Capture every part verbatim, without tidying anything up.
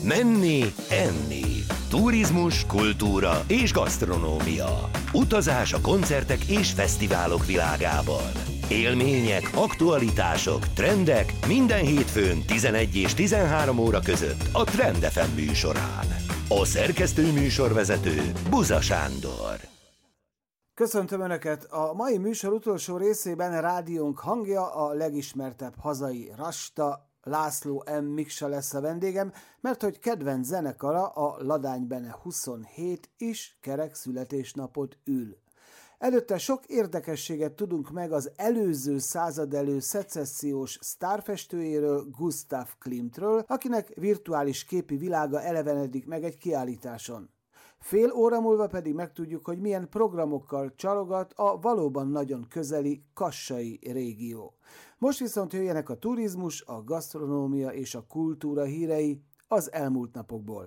Menni, enni. Turizmus, kultúra és gasztronómia. Utazás a koncertek és fesztiválok világában. Élmények, aktualitások, trendek minden hétfőn tizenegy és tizenhárom óra között a Trend ef em műsorán. A szerkesztő műsorvezető Buza Sándor. Köszöntöm Önöket! A mai műsor utolsó részében rádiónk hangja, a legismertebb hazai rasta, László M. Miksa lesz a vendégem, mert hogy kedvenc zenekara, a Ladány Bene huszonhét is kerek születésnapot ül. Előtte sok érdekességet tudunk meg az előző századelő szecessziós sztárfestőjéről, Gustav Klimtről, akinek virtuális képi világa elevenedik meg egy kiállításon. Fél óra múlva pedig megtudjuk, hogy milyen programokkal csalogat a valóban nagyon közeli kassai régió. Most viszont jöjjenek a turizmus, a gasztronómia és a kultúra hírei az elmúlt napokból.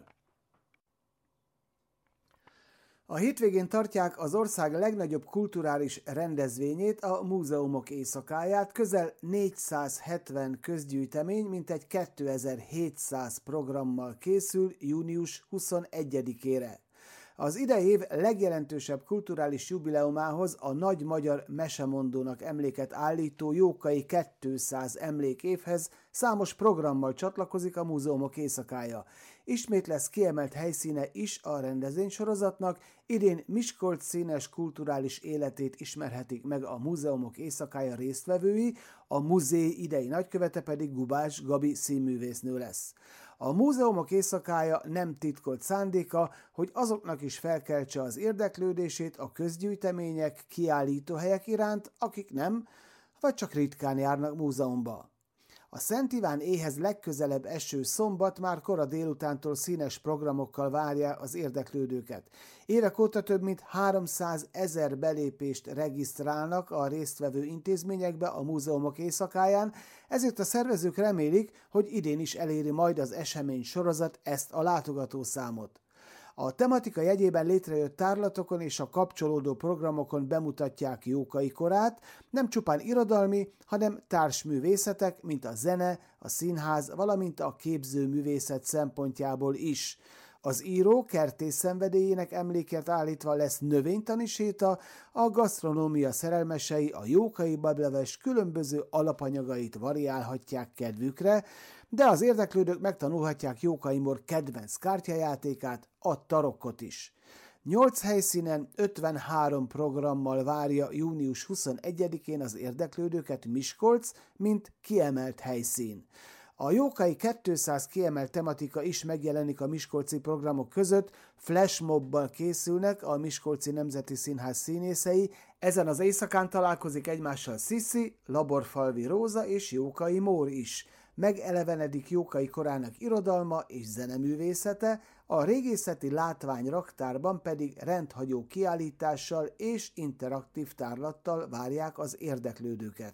A hétvégén tartják az ország legnagyobb kulturális rendezvényét, a Múzeumok Éjszakáját, közel négyszázhetven közgyűjtemény, mintegy kétezer-hétszáz programmal készül június huszonegyedikére. Az idei év legjelentősebb kulturális jubileumához, a Nagy Magyar Mesemondónak emléket állító Jókai kétszáz emlékévhez számos programmal csatlakozik a Múzeumok Éjszakája. Ismét lesz kiemelt helyszíne is a rendezvénysorozatnak, idén Miskolc színes kulturális életét ismerhetik meg a Múzeumok Éjszakája résztvevői, a muzé idei nagykövete pedig Gubás Gabi színművésznő lesz. A Múzeumok Éjszakája nem titkolt szándéka, hogy azoknak is felkeltse az érdeklődését a közgyűjtemények, kiállítóhelyek iránt, akik nem, vagy csak ritkán járnak múzeumba. A Szent Iván éjhez legközelebb eső szombat már kora délutántól színes programokkal várja az érdeklődőket. Évek óta több mint háromszázezer belépést regisztrálnak a résztvevő intézményekbe a Múzeumok Éjszakáján, ezért a szervezők remélik, hogy idén is eléri majd az esemény sorozat ezt a látogatószámot. A tematika jegyében létrejött tárlatokon és a kapcsolódó programokon bemutatják Jókai korát, nem csupán irodalmi, hanem társművészetek, mint a zene, a színház, valamint a képzőművészet szempontjából is. Az író kertész szenvedélyének emléket állítva lesz növénytani séta, a gasztronómia szerelmesei a Jókai bableves különböző alapanyagait variálhatják kedvükre, de az érdeklődők megtanulhatják Jókai Mór kedvenc kártyajátékát, a tarokkot is. Nyolc helyszínen ötvenhárom programmal várja június huszonegyedikén az érdeklődőket Miskolc, mint kiemelt helyszín. A Jókai kétszáz kiemelt tematika is megjelenik a miskolci programok között, flashmobbal készülnek a Miskolci Nemzeti Színház színészei, ezen az éjszakán találkozik egymással Sziszi, Laborfalvi Róza és Jókai Mór is. Megelevenedik Jókai korának irodalma és zeneművészete, a régészeti látványraktárban pedig rendhagyó kiállítással és interaktív tárlattal várják az érdeklődőket.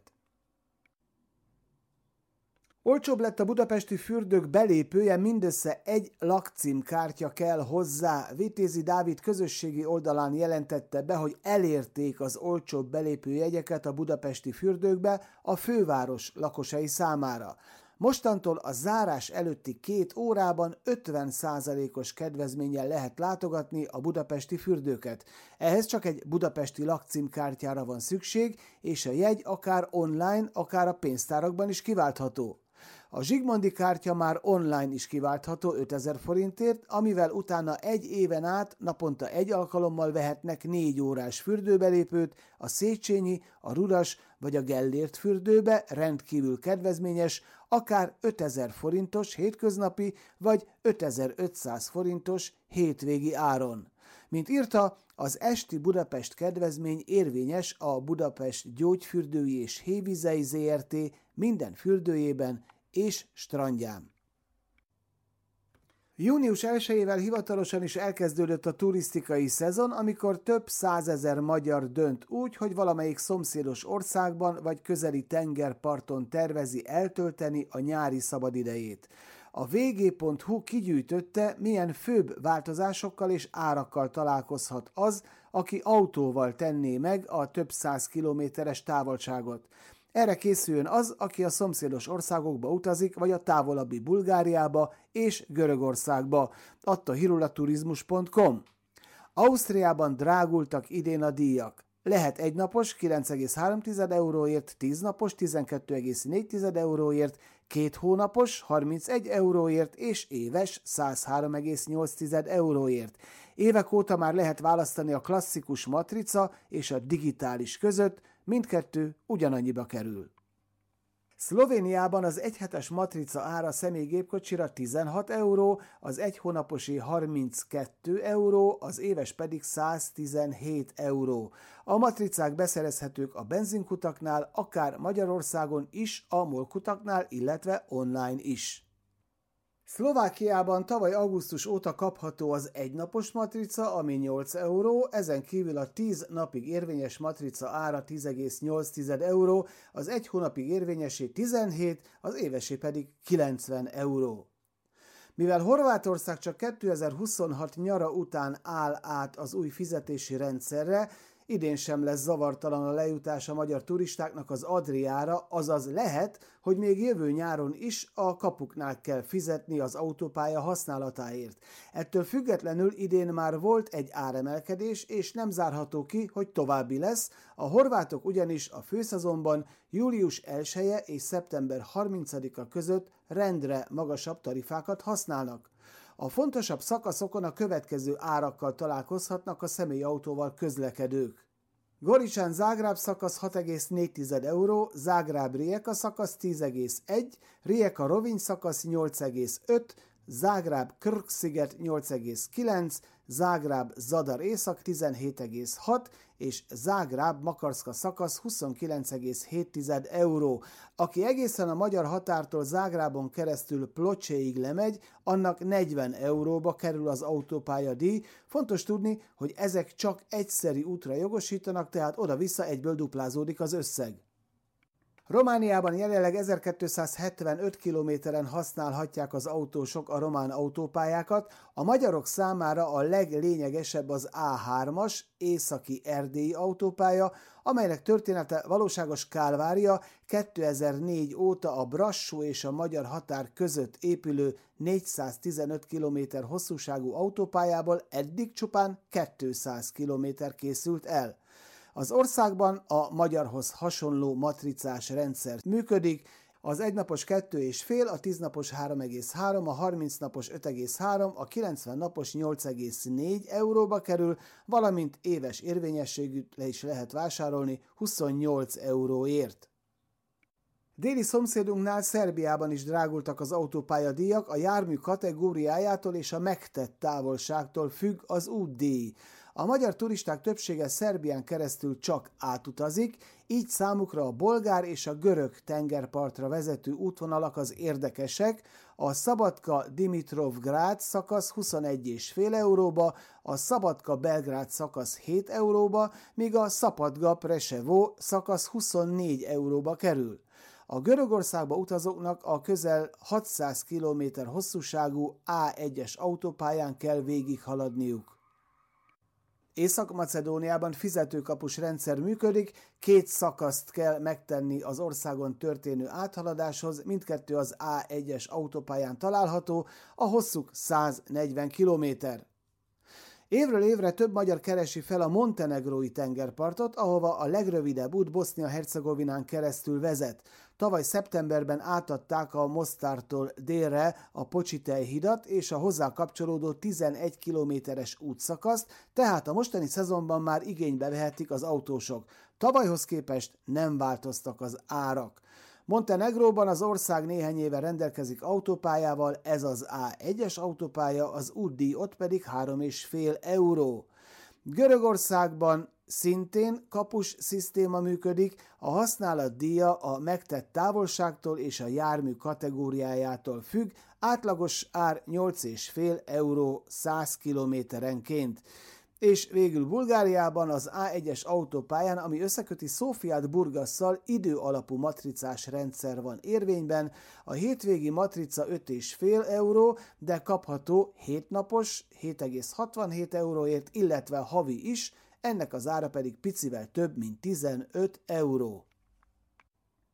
Olcsóbb lett a budapesti fürdők belépője, mindössze egy lakcímkártya kell hozzá. Vitézi Dávid közösségi oldalán jelentette be, hogy elérték az olcsóbb belépőjegyeket a budapesti fürdőkbe a főváros lakosai számára. Mostantól a zárás előtti két órában ötven százalékos kedvezménnyel lehet látogatni a budapesti fürdőket. Ehhez csak egy budapesti lakcímkártyára van szükség, és a jegy akár online, akár a pénztárakban is kiváltható. A Zsigmondi kártya már online is kiváltható ötezer forintért, amivel utána egy éven át naponta egy alkalommal vehetnek négy órás fürdőbelépőt a Széchenyi, a Rudas vagy a Gellért fürdőbe, rendkívül kedvezményes, akár ötezer forintos hétköznapi vagy ötezer-ötszáz forintos hétvégi áron. Mint írta, az esti Budapest kedvezmény érvényes a Budapest Gyógyfürdői és Hévizei zé er té minden fürdőjében és strandján. Június elsejével hivatalosan is elkezdődött a turisztikai szezon, amikor több százezer magyar dönt úgy, hogy valamelyik szomszédos országban vagy közeli tengerparton tervezi eltölteni a nyári szabadidejét. A vé gé pont hú kigyűjtötte, milyen főbb változásokkal és árakkal találkozhat az, aki autóval tenné meg a több száz kilométeres távolságot. Erre készüljön az, aki a szomszédos országokba utazik, vagy a távolabbi Bulgáriába és Görögországba, adta hirulaturizmus pont com. Ausztriában drágultak idén a díjak. Lehet egynapos kilenc egész három euróért, tíz napos tizenkét egész négy euróért, két hónapos harmincegy euróért és éves száz három egész nyolc euróért. Évek óta már lehet választani a klasszikus matrica és a digitális között, mindkettő ugyanannyiba kerül. Szlovéniában az egyhetes matrica ára személygépkocsira tizenhat euró, az egy hónaposé harminckettő euró, az éves pedig száztizenhét euró. A matricák beszerezhetők a benzinkutaknál, akár Magyarországon is, a molkutaknál, illetve online is. Szlovákiában tavaly augusztus óta kapható az egynapos matrica, ami nyolc euró, ezen kívül a tíz napig érvényes matrica ára tíz egész nyolc euró, az egy hónapig érvényesé tizenhét, az évesé pedig kilencven euró. Mivel Horvátország csak kétezer-huszonhat nyara után áll át az új fizetési rendszerre, idén sem lesz zavartalan a lejutás a magyar turistáknak az Adriára, azaz lehet, hogy még jövő nyáron is a kapuknál kell fizetni az autópálya használatáért. Ettől függetlenül idén már volt egy áremelkedés, és nem zárható ki, hogy további lesz, a horvátok ugyanis a főszezonban július elseje és szeptember harmincadika között rendre magasabb tarifákat használnak. A fontosabb szakaszokon a következő árakkal találkozhatnak a személyautóval közlekedők. Goričan-Zágráb szakasz hat egész négy euró, Zágráb-Rijeka szakasz tíz egész egy, Rijeka-Rovinj szakasz nyolc egész öt, Zágráb-Krk-sziget nyolc egész kilenc, Zágráb-Zadar észak tizenhét egész hat és Zágráb-Makarszka szakasz huszonkilenc egész hét euró. Aki egészen a magyar határtól Zágrábon keresztül Pločéig lemegy, annak negyven euróba kerül az autópálya díj. Fontos tudni, hogy ezek csak egyszeri útra jogosítanak, tehát oda-vissza egyből duplázódik az összeg. Romániában jelenleg ezerkétszázhetvenöt kilométeren használhatják az autósok a román autópályákat, a magyarok számára a leglényegesebb az á hármas északi erdélyi autópálya, amelynek története valóságos kálvária. kétezer-négy óta a Brassó és a magyar határ között épülő négyszáztizenöt kilométer hosszúságú autópályából eddig csupán kétszáz kilométer készült el. Az országban a magyarhoz hasonló matricás rendszer működik, az egynapos kettő egész öt, a tíz napos három egész három, a harminc napos öt egész három, a kilencven napos nyolc egész négy euróba kerül, valamint éves érvényességűt le is lehet vásárolni huszonnyolc euróért. Déli szomszédunknál, Szerbiában is drágultak az autópályadíjak, a jármű kategóriájától és a megtett távolságtól függ az útdíj. A magyar turisták többsége Szerbián keresztül csak átutazik, így számukra a bolgár és a görög tengerpartra vezető útvonalak az érdekesek, a Szabadka-Dimitrovgrád szakasz huszonegy egész öt euróba, a Szabadka-Belgrád szakasz hét euróba, míg a Szabadka-Preševo szakasz huszonnégy euróba kerül. A Görögországba utazóknak a közel hatszáz kilométer hosszúságú á egyes autópályán kell végighaladniuk. Észak-Macedóniában fizetőkapus rendszer működik, két szakaszt kell megtenni az országon történő áthaladáshoz, mindkettő az á egyes autópályán található, a hosszuk száznegyven kilométer. Évről évre több magyar keresi fel a montenegrói tengerpartot, ahova a legrövidebb út Bosznia-Hercegovinán keresztül vezet. Tavaly szeptemberben átadták a Mostártól délre a Pocsitej hidat és a hozzá kapcsolódó tizenegy kilométeres útszakaszt, tehát a mostani szezonban már igénybe vehetik az autósok. Tavalyhoz képest nem változtak az árak. Montenegróban az ország néhány éve rendelkezik autópályával, ez az á egyes autópálya, az útdíj ott pedig három egész öt euró. Görögországban szintén kapus szisztéma működik, a használat díja a megtett távolságtól és a jármű kategóriájától függ, átlagos ár nyolc egész öt euró száz kilométerenként. És végül Bulgáriában az á egyes autópályán, ami összeköti Szófiát Burgasszal, időalapú matricás rendszer van érvényben, a hétvégi matrica öt egész öt euró, de kapható hétnapos hét egész hatvanhét euróért, illetve havi is, ennek az ára pedig picivel több, mint tizenöt euró.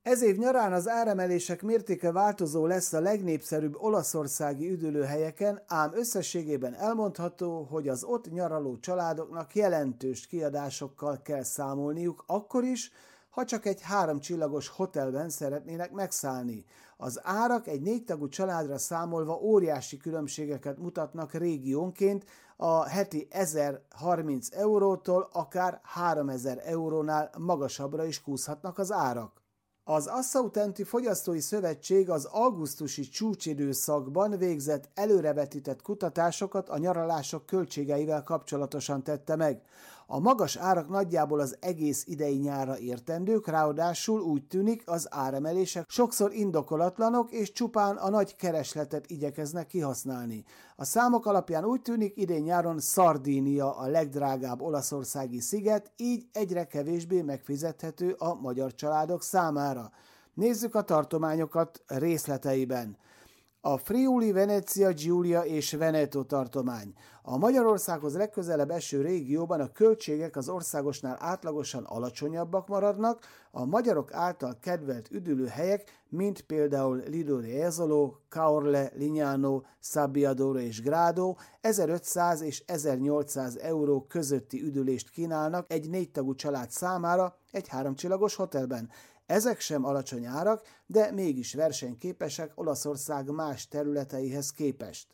Ez év nyarán az áremelések mértéke változó lesz a legnépszerűbb olaszországi üdülőhelyeken, ám összességében elmondható, hogy az ott nyaraló családoknak jelentős kiadásokkal kell számolniuk, akkor is, ha csak egy háromcsillagos hotelben szeretnének megszállni. Az árak egy négytagú családra számolva óriási különbségeket mutatnak régiónként, a heti ezerharminc eurótól akár háromezer eurónál magasabbra is kúszhatnak az árak. Az Assautenti Fogyasztói Szövetség az augusztusi csúcsidőszakban végzett előrevetített kutatásokat a nyaralások költségeivel kapcsolatosan tette meg. A magas árak nagyjából az egész idei nyárra értendők, ráadásul úgy tűnik, az áremelések sokszor indokolatlanok és csupán a nagy keresletet igyekeznek kihasználni. A számok alapján úgy tűnik, idén nyáron Szardínia a legdrágább olaszországi sziget, így egyre kevésbé megfizethető a magyar családok számára. Nézzük a tartományokat részleteiben. A Friuli, Venezia Giulia és Veneto tartomány. A Magyarországhoz legközelebb eső régióban a költségek az országosnál átlagosan alacsonyabbak maradnak, a magyarok által kedvelt üdülőhelyek, mint például Lido di Jesolo, Caorle, Lignano, Sabbiadoro és Grado ezerötszáz és ezernyolcszáz euró közötti üdülést kínálnak egy négytagú család számára egy háromcsillagos hotelben. Ezek sem alacsony árak, de mégis versenyképesek Olaszország más területeihez képest.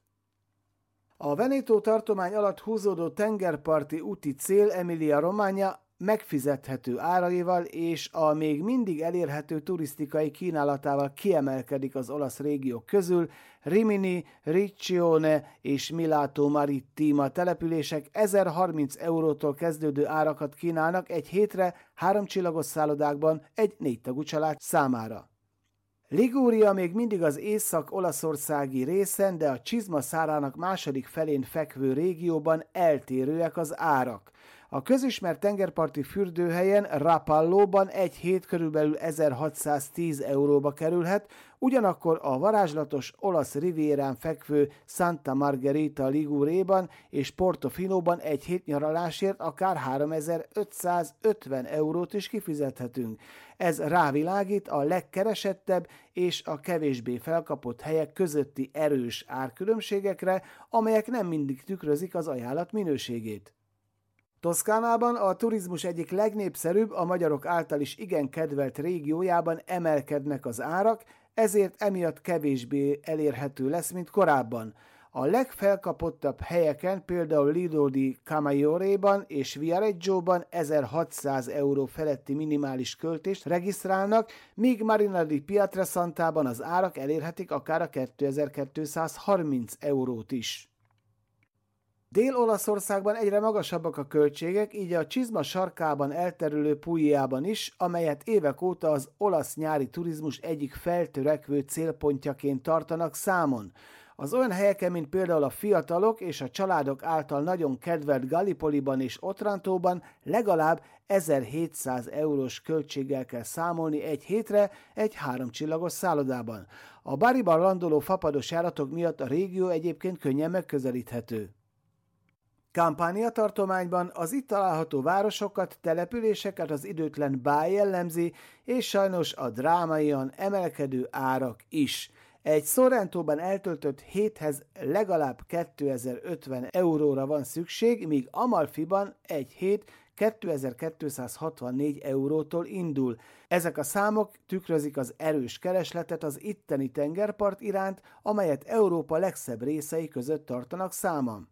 A Veneto tartomány alatt húzódó tengerparti úti cél Emilia-Romagna megfizethető áraival és a még mindig elérhető turisztikai kínálatával kiemelkedik az olasz régiók közül. Rimini, Riccione és Milato Marittima települések ezerharminc eurótól kezdődő árakat kínálnak egy hétre háromcsillagos szállodákban egy négytagú család számára. Ligúria még mindig az észak-olaszországi részen, de a csizma szárának második felén fekvő régióban eltérőek az árak. A közismert tengerparti fürdőhelyen Rapallóban egy hét körülbelül ezerhatszáztíz euróba kerülhet, ugyanakkor a varázslatos olasz rivierán fekvő Santa Margherita Ligúréban és Portofinóban egy hét nyaralásért akár háromezer-ötszázötven eurót is kifizethetünk. Ez rávilágít a legkeresettebb és a kevésbé felkapott helyek közötti erős árkülönbségekre, amelyek nem mindig tükrözik az ajánlat minőségét. Toszkánában a turizmus egyik legnépszerűbb, a magyarok által is igen kedvelt régiójában emelkednek az árak, ezért emiatt kevésbé elérhető lesz, mint korábban. A legfelkapottabb helyeken, például Lido di Camaiore-ban és Viareggióban ezerhatszáz euró feletti minimális költést regisztrálnak, míg Marina di Pietrasantában az árak elérhetik akár a kétezer-kétszázharminc eurót is. Dél-Olaszországban egyre magasabbak a költségek, így a csizma sarkában elterülő Pugliában is, amelyet évek óta az olasz nyári turizmus egyik feltörekvő célpontjaként tartanak számon. Az olyan helyeken, mint például a fiatalok és a családok által nagyon kedvelt Gallipoliban és Otrantóban legalább ezerhétszáz eurós költséggel kell számolni egy hétre egy háromcsillagos szállodában. A Bariban landoló fapados járatok miatt a régió egyébként könnyen megközelíthető. Campania tartományban az itt található városokat, településeket az időtlen báj jellemzi, és sajnos a drámaian emelkedő árak is. Egy Sorrentóban eltöltött héthez legalább kétezer-ötven euróra van szükség, míg Amalfiban egy hét kétezer-kétszázhatvannégy eurótól indul. Ezek a számok tükrözik az erős keresletet az itteni tengerpart iránt, amelyet Európa legszebb részei között tartanak számon.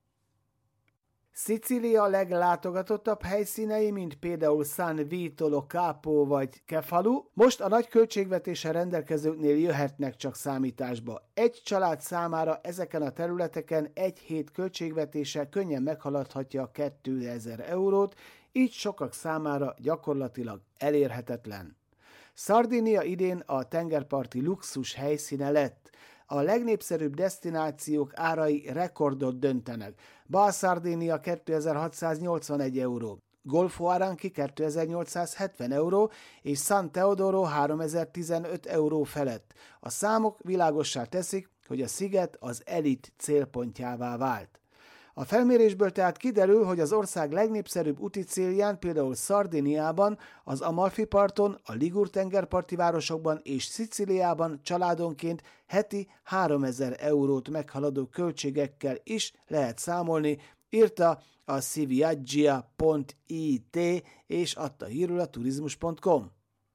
Szicília leglátogatottabb helyszínei, mint például San Vito lo Capo vagy Cefalu, most a nagy költségvetéssel rendelkezőknél jöhetnek csak számításba. Egy család számára ezeken a területeken egy hét költségvetése könnyen meghaladhatja a kétezer eurót, így sokak számára gyakorlatilag elérhetetlen. Szardínia idén a tengerparti luxus helyszíne lett. A legnépszerűbb desztinációk árai rekordot döntenek. Bal Sardinia kétezer-hatszáznyolcvanegy euró, Golfo Aranki kétezer-nyolcszázhetven euró és San Teodoro háromezer-tizenöt euró felett. A számok világossá teszik, hogy a sziget az elit célpontjává vált. A felmérésből tehát kiderül, hogy az ország legnépszerűbb úti célján, például Szardiniában, az Amalfi-parton, a Ligur-tengerparti városokban és Szicíliában családonként heti háromezer eurót meghaladó költségekkel is lehet számolni, írta a civiaggia pont it és adta hírül a turizmus pont com.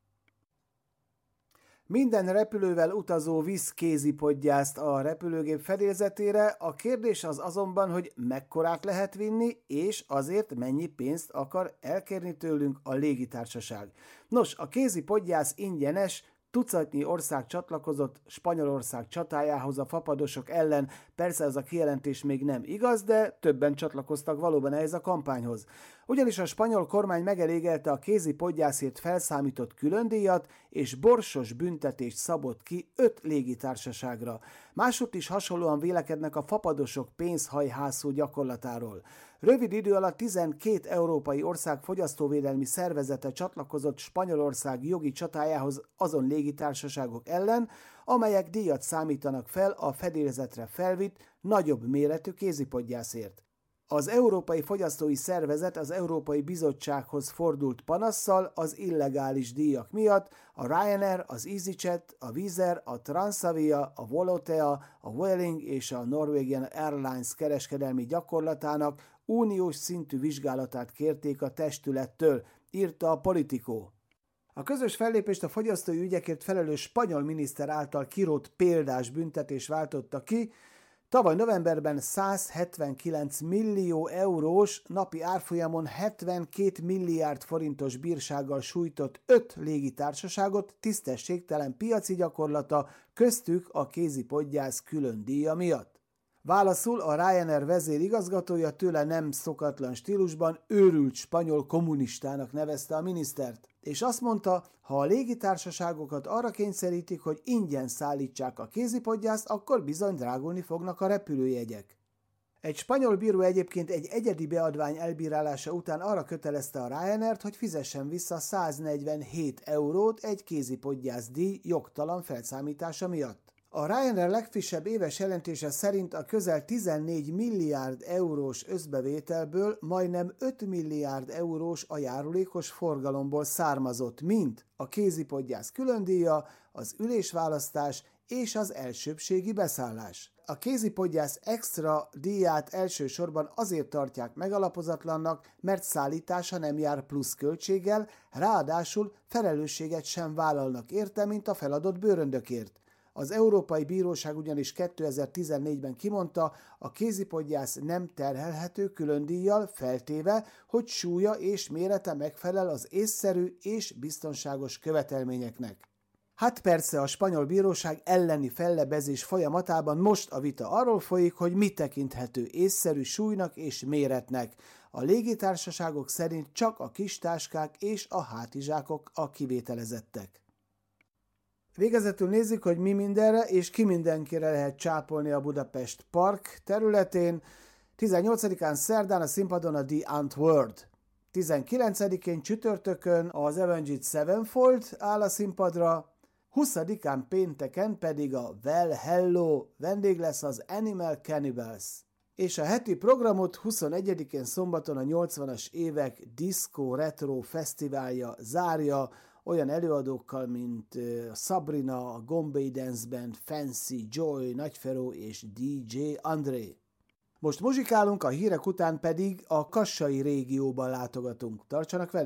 Minden repülővel utazó visz kézipodgyászt a repülőgép fedélzetére, a kérdés az azonban, hogy mekkorát lehet vinni, és azért mennyi pénzt akar elkérni tőlünk a légitársaság. Nos, a kézipodgyász ingyenes, tucatnyi ország csatlakozott Spanyolország csatájához a fapadosok ellen, persze ez a kijelentés még nem igaz, de többen csatlakoztak valóban ehhez a kampányhoz. Ugyanis a spanyol kormány megelégelte a kézipodgyászért felszámított különdíjat, és borsos büntetést szabott ki öt légitársaságra. Másutt is hasonlóan vélekednek a fapadosok pénzhajhászó gyakorlatáról. Rövid idő alatt tizenkét európai ország fogyasztóvédelmi szervezete csatlakozott Spanyolország jogi csatájához azon légitársaságok ellen, amelyek díjat számítanak fel a fedélzetre felvitt, nagyobb méretű kézipodgyászért. Az Európai Fogyasztói Szervezet az Európai Bizottsághoz fordult panasszal az illegális díjak miatt, a Ryanair, az EasyJet, a Wizz Air, a Transavia, a Volotea, a Vueling és a Norwegian Airlines kereskedelmi gyakorlatának uniós szintű vizsgálatát kérték a testülettől, írta a Politico. A közös fellépést a fogyasztói ügyekért felelős spanyol miniszter által kirótt példás büntetés váltotta ki. Tavaly novemberben százhetvenkilenc millió eurós, napi árfolyamon hetvenkét milliárd forintos bírsággal sújtott öt légitársaságot tisztességtelen piaci gyakorlata, köztük a kézipodgyász külön díja miatt. Válaszul a Ryanair vezérigazgatója tőle nem szokatlan stílusban őrült spanyol kommunistának nevezte a minisztert, és azt mondta, ha a légitársaságokat arra kényszerítik, hogy ingyen szállítsák a kézipodgyászt, akkor bizony drágulni fognak a repülőjegyek. Egy spanyol bíró egyébként egy egyedi beadvány elbírálása után arra kötelezte a Ryanairt, hogy fizessen vissza száznegyvenhét eurót egy kézipodgyász díj jogtalan felszámítása miatt. A Ryanair legfrissebb éves jelentése szerint a közel tizennégy milliárd eurós összbevételből majdnem öt milliárd eurós a járulékos forgalomból származott, mint a kézipodgyász különdíja, az ülésválasztás és az elsőbbségi beszállás. A kézipodgyász extra díját elsősorban azért tartják megalapozatlannak, mert szállítása nem jár plusz költséggel, ráadásul felelősséget sem vállalnak érte, mint a feladott bőröndökért. Az Európai Bíróság ugyanis kétezer-tizennégyben kimondta, a kézipodgyász nem terhelhető különdíjjal, feltéve, hogy súlya és mérete megfelel az észszerű és biztonságos követelményeknek. Hát persze a spanyol bíróság elleni fellebezés folyamatában most a vita arról folyik, hogy mi tekinthető észszerű súlynak és méretnek. A légitársaságok szerint csak a kistáskák és a hátizsákok a kivételezettek. Végezetül nézzük, hogy mi mindenre és ki mindenkire lehet csápolni a Budapest Park területén. tizennyolcadikán szerdán a színpadon a The Antwoord. tizenkilencedikén csütörtökön az Avenged Sevenfold áll a színpadra, huszadikán pénteken pedig a Well Hello, vendég lesz az Animal Cannibals. És a heti programot huszonegyedikén szombaton a nyolcvanas évek Disco Retro Fesztiválja zárja, olyan előadókkal, mint a Sabrina, a Gombay Dance Band, Fancy, Joy, Nagyferó és dé dzsé André. Most muzsikálunk, a hírek után pedig a kassai régióban látogatunk. Tartsanak velünk!